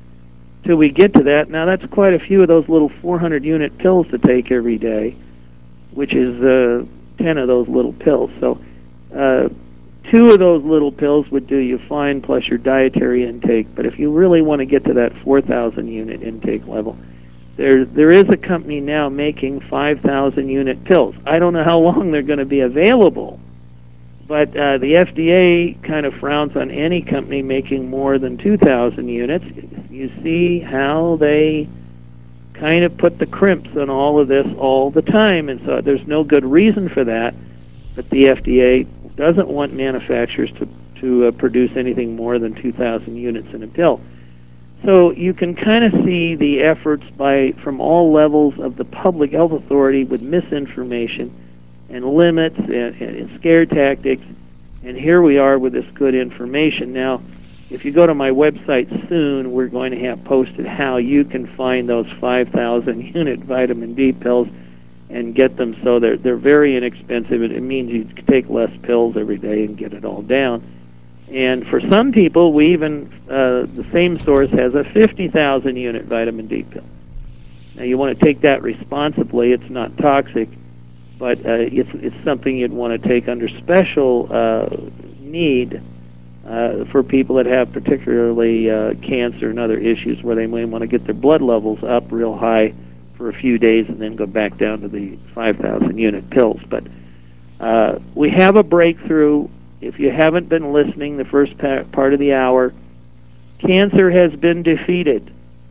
till we get to that. Now, that's quite a few of those little four hundred unit pills to take every day, which is uh, ten of those little pills. So uh, two of those little pills would do you fine, plus your dietary intake. But if you really want to get to that four thousand unit intake level, There, there is a company now making five thousand unit pills. I don't know how long they're going to be available, but uh, the F D A kind of frowns on any company making more than two thousand units. You see how they kind of put the crimps on all of this all the time, and so there's no good reason for that, but the F D A doesn't want manufacturers to, to uh, produce anything more than two thousand units in a pill. So you can kind of see the efforts by from all levels of the public health authority with misinformation and limits and, and scare tactics, and here we are with this good information. Now, if you go to my website soon, we're going to have posted how you can find those five thousand unit vitamin D pills and get them. So they're, they're very inexpensive. It means you take less pills every day and get it all down. And for some people, we even, uh, the same source has a fifty thousand unit vitamin D pill. Now, you want to take that responsibly. It's not toxic, but uh, it's, it's something you'd want to take under special uh, need uh, for people that have particularly uh, cancer and other issues where they may want to get their blood levels up real high for a few days and then go back down to the five thousand unit pills. But uh, we have a breakthrough. If you haven't been listening the first part of the hour, cancer has been defeated.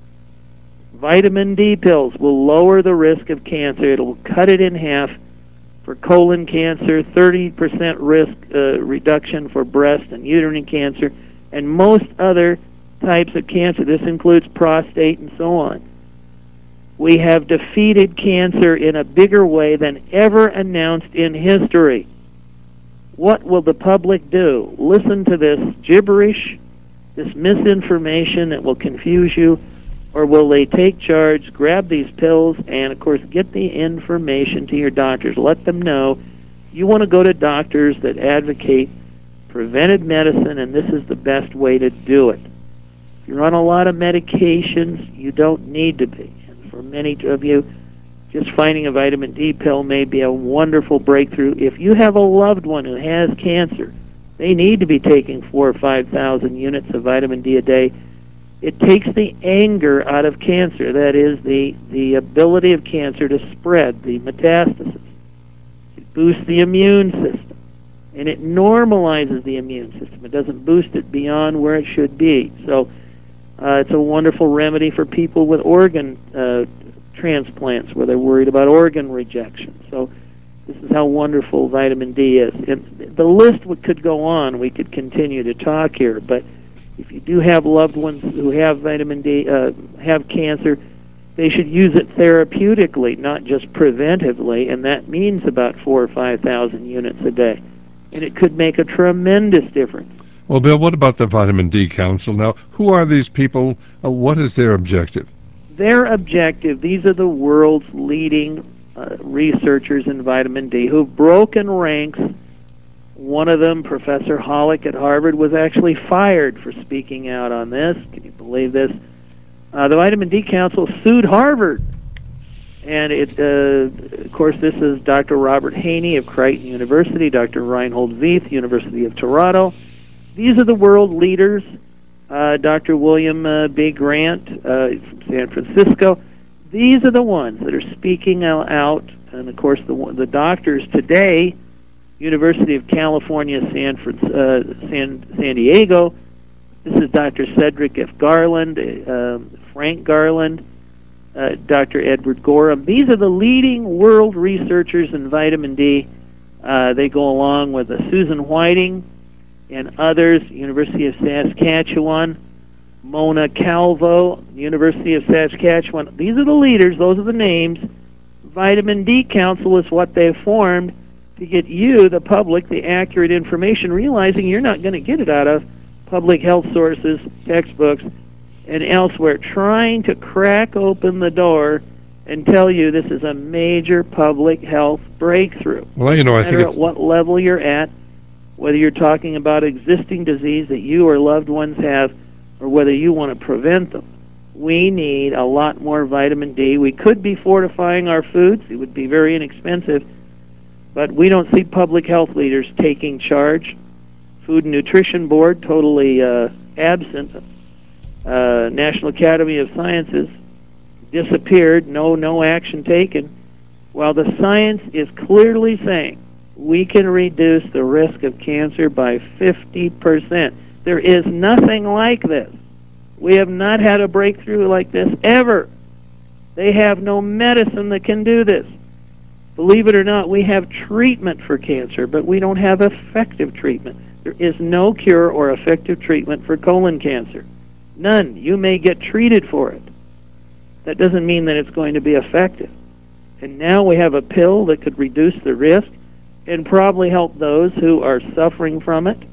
Vitamin D pills will lower the risk of cancer. It'll cut it in half for colon cancer, thirty percent risk uh, reduction for breast and uterine cancer, and most other types of cancer. This includes prostate and so on. We have defeated cancer in a bigger way than ever announced in history. What will the public do? Listen to this gibberish, this misinformation that will confuse you, or will they take charge, grab these pills, and, of course, get the information to your doctors? Let them know you want to go to doctors that advocate preventive medicine, and this is the best way to do it. If you're on a lot of medications, you don't need to be. And for many of you, just finding a vitamin D pill may be a wonderful breakthrough. If you have a loved one who has cancer, they need to be taking four or five thousand units of vitamin D a day. It takes the anger out of cancer. That is the the ability of cancer to spread, the metastasis. It boosts the immune system, and it normalizes the immune system. It doesn't boost it beyond where it should be. So uh, it's a wonderful remedy for people with organ uh, transplants where they're worried about organ rejection. So this is how wonderful vitamin D is. And the list could go on. We could continue to talk here, but if you do have loved ones who have vitamin D, uh, have cancer, they should use it therapeutically, not just preventively, and that means about four or five thousand units a day. And it could make a tremendous difference. Well, Bill, what about the Vitamin D Council? Now, who are these people? Uh, what is their objective? Their objective, these are the world's leading uh, researchers in vitamin D who've broken ranks. One of them, Professor Hollick at Harvard, was actually fired for speaking out on this. Can you believe this? Uh, the Vitamin D Council sued Harvard. And, it, uh, of course, this is Doctor Robert Haney of Creighton University, Doctor Reinhold Veith, University of Toronto. These are the world leaders. Uh, Doctor William uh, B. Grant uh, from San Francisco. These are the ones that are speaking out. And, of course, the, the doctors today, University of California, San, uh, San, San Diego. This is Doctor Cedric F. Garland, uh, Frank Garland, uh, Doctor Edward Gorham. These are the leading world researchers in vitamin D. Uh, they go along with uh, Susan Whiting and others, University of Saskatchewan, Mona Calvo, University of Saskatchewan. These are the leaders. Those are the names. Vitamin D Council is what they've formed to get you, the public, the accurate information, realizing you're not going to get it out of public health sources, textbooks, and elsewhere, trying to crack open the door and tell you this is a major public health breakthrough. Well, you know, I no think matter it's... at what level you're at, whether you're talking about existing disease that you or loved ones have, or whether you want to prevent them, we need a lot more vitamin D. We could be fortifying our foods. It would be very inexpensive, but we don't see public health leaders taking charge. Food and Nutrition Board, totally uh, absent. Uh, National Academy of Sciences, disappeared. No, no action taken. While the science is clearly saying we can reduce the risk of cancer by fifty percent. There is nothing like this. We have not had a breakthrough like this ever. They have no medicine that can do this. Believe it or not, we have treatment for cancer, but we don't have effective treatment. There is no cure or effective treatment for colon cancer. None. You may get treated for it. That doesn't mean that it's going to be effective. And now we have a pill that could reduce the risk and probably help those who are suffering from it.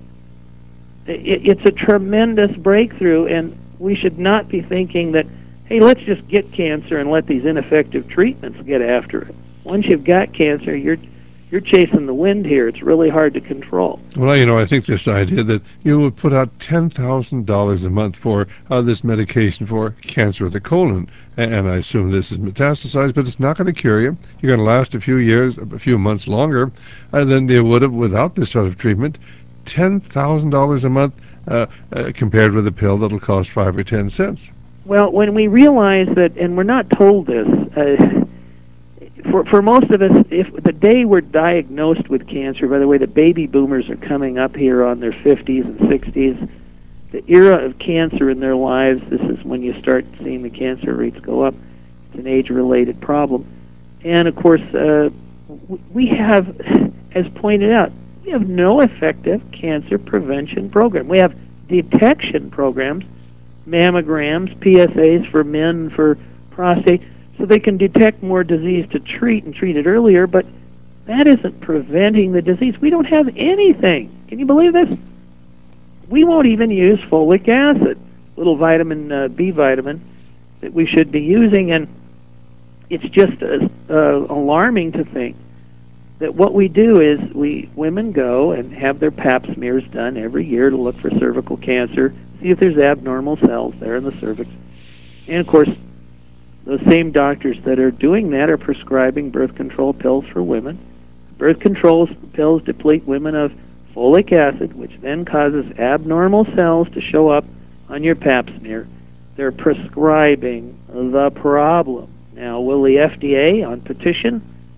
It's a tremendous breakthrough, and we should not be thinking that, hey, let's just get cancer and let these ineffective treatments get after it. Once you've got cancer, you're you're chasing the wind here. It's really hard to control. Well, you know, I think this idea that you would put out ten thousand dollars a month for uh, this medication for cancer of the colon, and I assume this is metastasized, but it's not going to cure you. You're going to last a few years, a few months longer uh, than you would have without this sort of treatment. ten thousand dollars a month uh, uh, compared with a pill that'll cost five or ten cents. Well, when we realize that, and we're not told this, uh, For, for most of us, if the day we're diagnosed with cancer, by the way, the baby boomers are coming up here on their fifties and sixties, the era of cancer in their lives, this is when you start seeing the cancer rates go up. It's an age-related problem. And, of course, uh, we have, as pointed out, we have no effective cancer prevention program. We have detection programs, mammograms, P S As for men for prostate, so they can detect more disease to treat and treat it earlier, but That isn't preventing the disease. We don't have anything. Can you believe this? We won't even use folic acid, little vitamin uh, B vitamin that we should be using, and it's just uh, uh, alarming to think that what we do is we women go and have their pap smears done every year to look for cervical cancer, see if there's abnormal cells there in the cervix. And of course, those same doctors that are doing that are prescribing birth control pills for women. Birth control pills deplete women of folic acid, which then causes abnormal cells to show up on your pap smear. They're prescribing the problem. Now, will the F D A, on petition,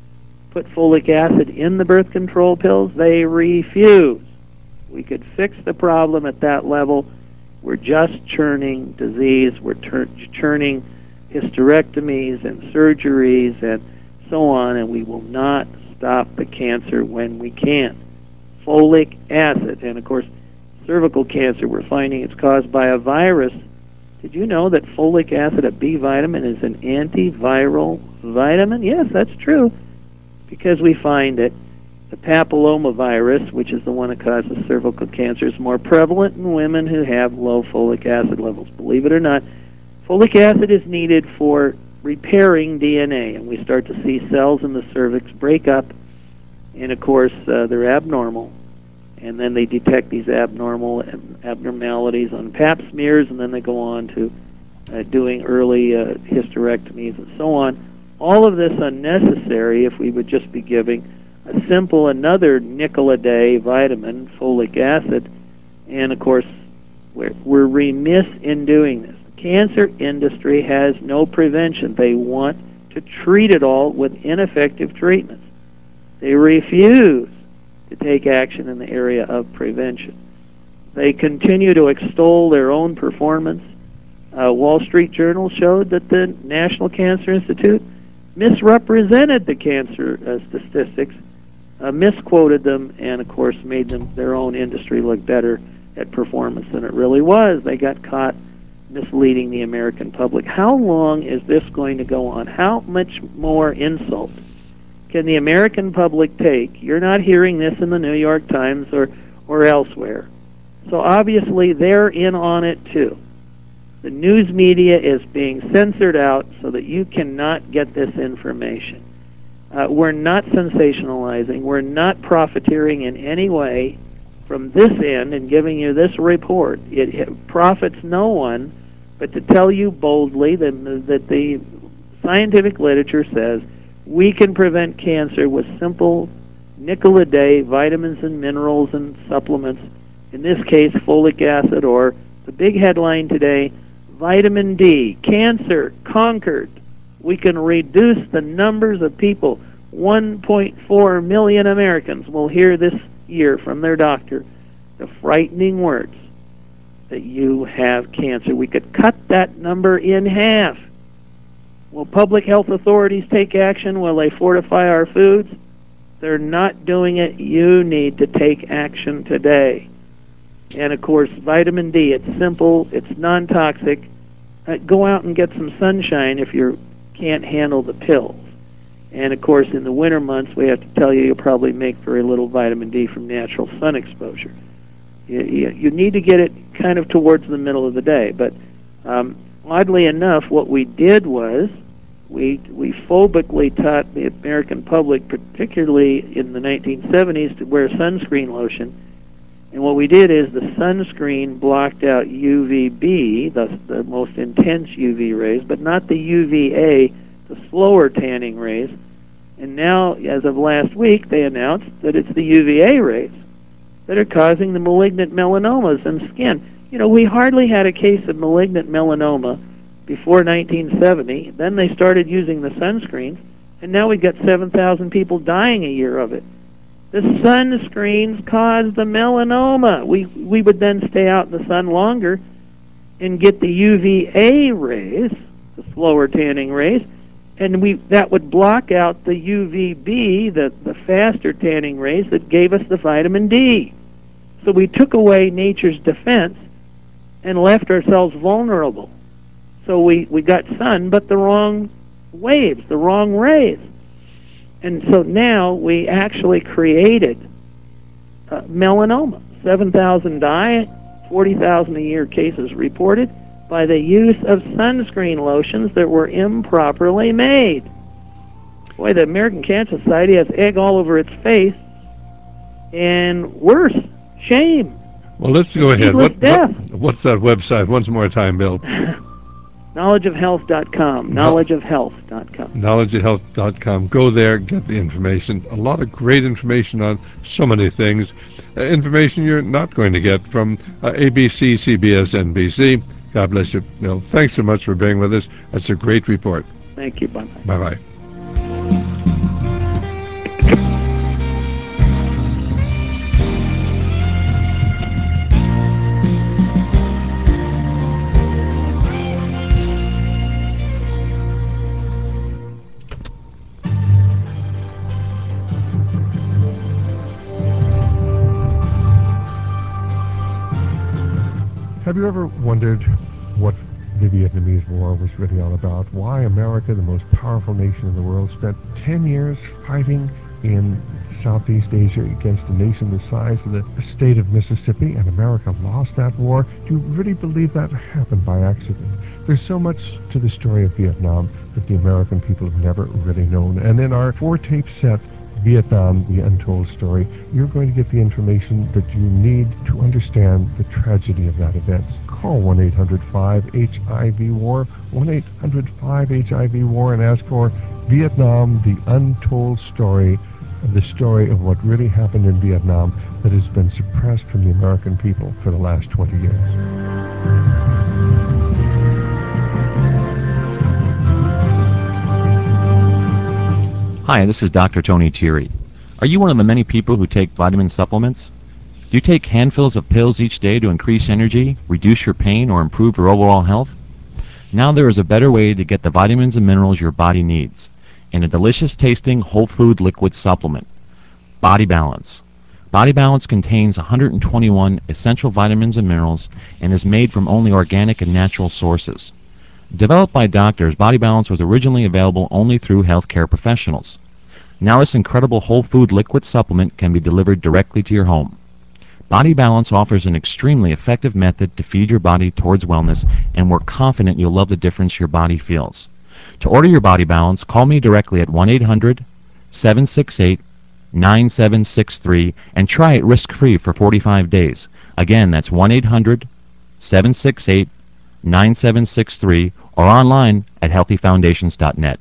put folic acid in the birth control pills? They refuse. We could fix the problem at that level. We're just churning disease. We're tur- churning hysterectomies and surgeries and so on, and we will not stop the cancer when we can. Folic acid, and of course, cervical cancer, we're finding it's caused by a virus. Did you know that folic acid, a B vitamin, is an antiviral vitamin? Yes, that's true, because we find that the papillomavirus, which is the one that causes cervical cancer, is more prevalent in women who have low folic acid levels. Believe it or not, folic acid is needed for repairing D N A, and we start to see cells in the cervix break up, and of course uh, they're abnormal, and then they detect these abnormal abnormalities on pap smears, and then they go on to uh, doing early uh, hysterectomies and so on. All of this unnecessary if we would just be giving a simple another nickel a day vitamin, folic acid, and of course we're, we're remiss in doing this. The cancer industry has no prevention. They want to treat it all with ineffective treatments. They refuse to take action in the area of prevention. They continue to extol their own performance. Uh, Wall Street Journal showed that the National Cancer Institute misrepresented the cancer uh, statistics, uh, misquoted them, and of course made them their own industry look better at performance than it really was. They got caught misleading the American public. How long is this going to go on? How much more insult can the American public take? You're not hearing this in the New York Times or, or elsewhere. So obviously they're in on it too. The news media is being censored out so that you cannot get this information. Uh, we're not sensationalizing. We're not profiteering in any way from this end and giving you this report. It, it profits no one but to tell you boldly that, that the scientific literature says we can prevent cancer with simple nickel a day vitamins and minerals and supplements, in this case folic acid, or the big headline today, vitamin D, cancer conquered. We can reduce the numbers of people. one point four million Americans will hear this year from their doctor the frightening words that you have cancer. We could cut that number in half. Will public health authorities take action? Will they fortify our foods? They're not doing it. You need to take action today. And of course, vitamin D, it's simple, it's non-toxic. Uh, go out and get some sunshine if you can't handle the pills. And of course, in the winter months, we have to tell you, you'll probably make very little vitamin D from natural sun exposure. You, you, you need to get it kind of towards the middle of the day. But um, oddly enough, what we did was we we phobically taught the American public, particularly in the nineteen seventies, to wear sunscreen lotion. And what we did is the sunscreen blocked out U V B, the, the most intense U V rays, but not the U V A, the slower tanning rays. And now, as of last week, they announced that it's the U V A rays that are causing the malignant melanomas in skin. You know, we hardly had a case of malignant melanoma before nineteen seventy. Then they started using the sunscreens, and now we've got seven thousand people dying a year of it. The sunscreens cause the melanoma. We we would then stay out in the sun longer and get the U V A rays, the slower tanning rays, and we that would block out the U V B, the, the faster tanning rays that gave us the vitamin D. So we took away nature's defense and left ourselves vulnerable. So we, we got sun, but the wrong waves, the wrong rays. And so now we actually created uh, melanoma. seven thousand die, forty thousand a year cases reported by the use of sunscreen lotions that were improperly made. Boy, the American Cancer Society has egg all over its face, and worse, shame. Well, let's go ahead. Needless What, death. what, what's that website? Once more time, Bill. knowledge of health dot com. knowledge of health dot com. knowledge of health dot com. Go there, get the information. A lot of great information on so many things. Uh, information you're not going to get from uh, A B C, C B S, N B C. God bless you, Bill. Thanks so much for being with us. That's a great report. Thank you. Bye-bye. Bye-bye. Have you ever wondered what the Vietnamese War was really all about? Why America, the most powerful nation in the world, spent ten years fighting in Southeast Asia against a nation the size of the state of Mississippi, and America lost that war? Do you really believe that happened by accident? There's so much to the story of Vietnam that the American people have never really known. And in our four-tape set, Vietnam, The Untold Story, you're going to get the information that you need to understand the tragedy of that event. Call one eight hundred five H I V war, one eight hundred five H I V war, and ask for Vietnam, The Untold Story, the story of what really happened in Vietnam that has been suppressed from the American people for the last twenty years. Hi, this is Doctor Tony Thierry. Are you one of the many people who take vitamin supplements? Do you take handfuls of pills each day to increase energy, reduce your pain, or improve your overall health? Now there is a better way to get the vitamins and minerals your body needs in a delicious tasting whole food liquid supplement. Body Balance. Body Balance contains one hundred twenty-one essential vitamins and minerals and is made from only organic and natural sources. Developed by doctors, Body Balance was originally available only through healthcare professionals. Now this incredible whole food liquid supplement can be delivered directly to your home. Body Balance offers an extremely effective method to feed your body towards wellness, and we're confident you'll love the difference your body feels. To order your Body Balance, call me directly at one eight hundred seven six eight nine seven six three and try it risk-free for forty-five days. Again, that's one eight hundred seven six eight nine seven six three or online at healthy foundations dot net.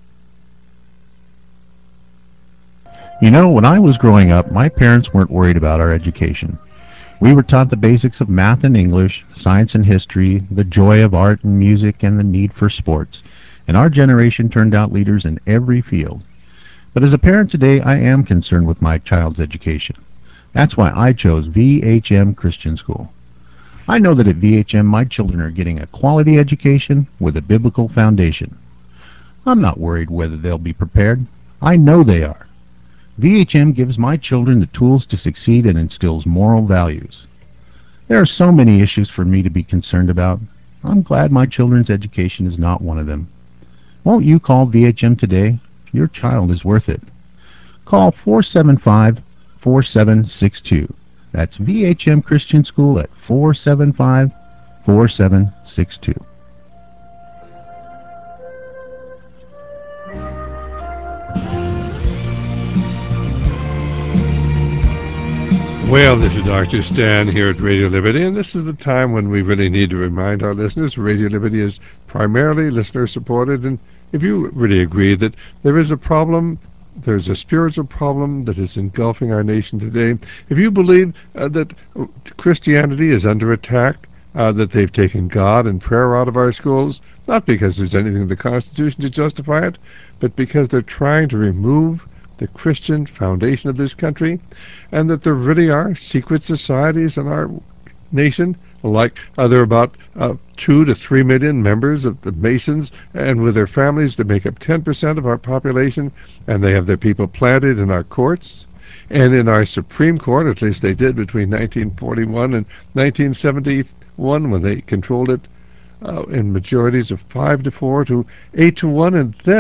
You know, when I was growing up, my parents weren't worried about our education. We were taught the basics of math and English, science and history, the joy of art and music, and the need for sports. And our generation turned out leaders in every field. But as a parent today, I am concerned with my child's education. That's why I chose V H M Christian School. I know that at V H M my children are getting a quality education with a biblical foundation. I'm not worried whether they'll be prepared. I know they are. V H M gives my children the tools to succeed and instills moral values. There are so many issues for me to be concerned about. I'm glad my children's education is not one of them. Won't you call V H M today? Your child is worth it. Call four seven five, four seven six two. That's V H M Christian School at four seven five, four seven six two. Well, this is Doctor Stan here at Radio Liberty, and this is the time when we really need to remind our listeners Radio Liberty is primarily listener-supported, and if you really agree that there is a problem, there's a spiritual problem that is engulfing our nation today, if you believe uh, that Christianity is under attack, uh, that they've taken God and prayer out of our schools, not because there's anything in the Constitution to justify it, but because they're trying to remove the Christian foundation of this country, and that there really are secret societies in our nation, like uh, there are about uh, two to three million members of the Masons, and with their families that make up ten percent of our population, and they have their people planted in our courts and in our Supreme Court, at least they did between nineteen forty-one and nineteen seventy-one, when they controlled it uh, in majorities of five to four to eight to one, and then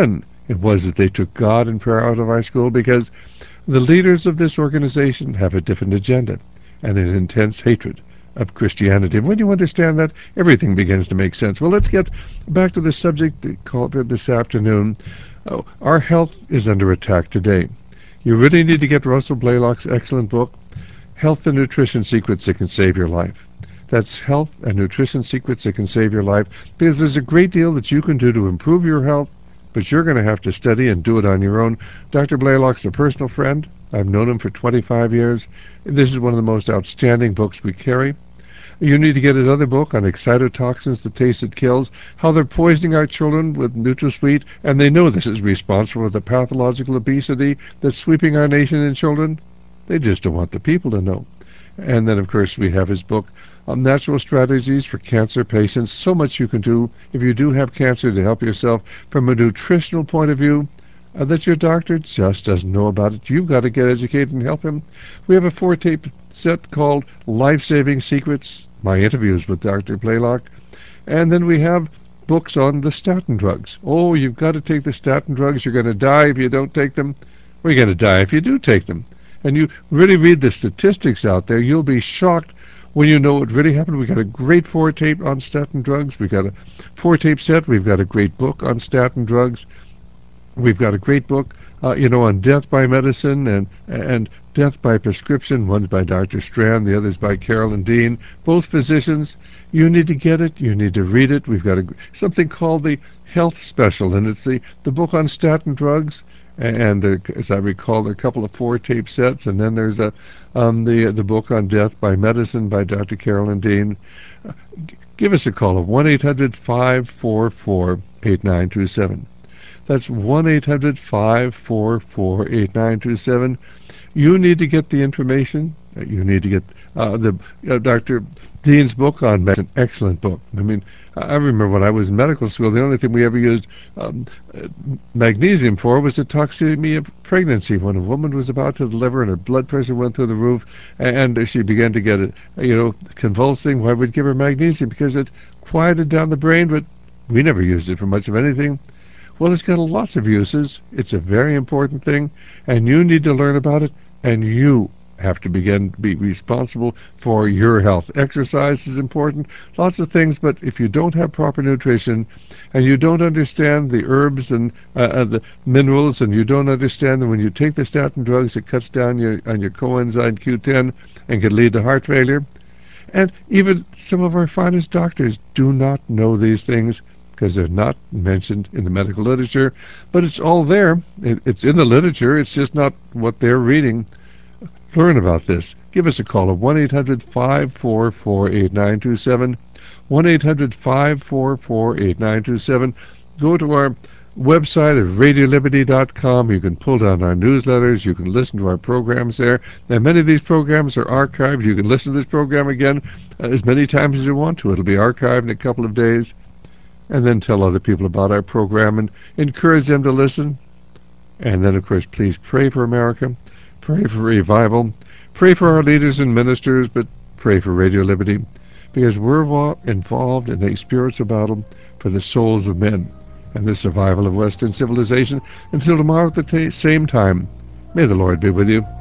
it was that they took God and prayer out of our school, because the leaders of this organization have a different agenda and an intense hatred of Christianity. And when you understand that, everything begins to make sense. Well, let's get back to the subject called for this afternoon. Oh, our health is under attack today. You really need to get Russell Blaylock's excellent book, Health and Nutrition Secrets That Can Save Your Life. That's Health and Nutrition Secrets That Can Save Your Life, because there's a great deal that you can do to improve your health, but you're going to have to study and do it on your own. Doctor Blaylock's a personal friend. I've known him for twenty-five years. This is one of the most outstanding books we carry. You need to get his other book on excitotoxins, The Taste That Kills, how they're poisoning our children with NutraSweet, and they know this is responsible for the pathological obesity that's sweeping our nation in children. They just don't want the people to know. And then, of course, we have his book on natural strategies for cancer patients. So much you can do if you do have cancer to help yourself from a nutritional point of view uh, that your doctor just doesn't know about it. You've got to get educated and help him. We have a four-tape set called Life-Saving Secrets, my interviews with Doctor Blaylock. And then we have books on the statin drugs. Oh, you've got to take the statin drugs. You're going to die if you don't take them. Well, you're going to die if you do take them. And you really read the statistics out there, you'll be shocked when you know what really happened. We got a great four-tape on statin drugs. We got a four-tape set. We've got a great book on statin drugs. We've got a great book, uh, you know, on death by medicine and and death by prescription. One's by Doctor Strand, the other's by Carolyn Dean. Both physicians. You need to get it. You need to read it. We've got a, something called the Health Special, and it's the, the book on statin drugs. And there, as I recall, there are a couple of four-tape sets, and then there's a um, the the book on death by medicine by Doctor Carolyn Dean. Uh, g- give us a call at one eight hundred five four four eight nine two seven. That's one eight hundred five four four eight nine two seven. You need to get the information. You need to get uh, the uh, Doctor Dean's book on medicine. Excellent book. I mean, I remember when I was in medical school, the only thing we ever used um, uh, magnesium for was the toxicity of pregnancy. When a woman was about to deliver and her blood pressure went through the roof and she began to get, it, you know, convulsing, why would give her magnesium? Because it quieted down the brain, but we never used it for much of anything. Well, it's got lots of uses. It's a very important thing, and you need to learn about it, and you have to begin to be responsible for your health. Exercise is important, lots of things, but if you don't have proper nutrition and you don't understand the herbs and uh, uh, the minerals, and you don't understand that when you take the statin drugs, it cuts down your, on your coenzyme Q ten and can lead to heart failure. And even some of our finest doctors do not know these things because they're not mentioned in the medical literature, but it's all there. It, it's in the literature. It's just not what they're reading. Learn about this. Give us a call at one eight hundred five four four eight nine two seven, one eight hundred five four four eight nine two seven. Go to our website at radio liberty dot com. You can pull down our newsletters. You can listen to our programs there. Now, many of these programs are archived. You can listen to this program again uh, as many times as you want to. It'll be archived in a couple of days. And then tell other people about our program and encourage them to listen. And then, of course, please pray for America. Pray for revival. Pray for our leaders and ministers, but pray for Radio Liberty, because we're involved in a spiritual battle for the souls of men and the survival of Western civilization. Until tomorrow at the t- same time, may the Lord be with you.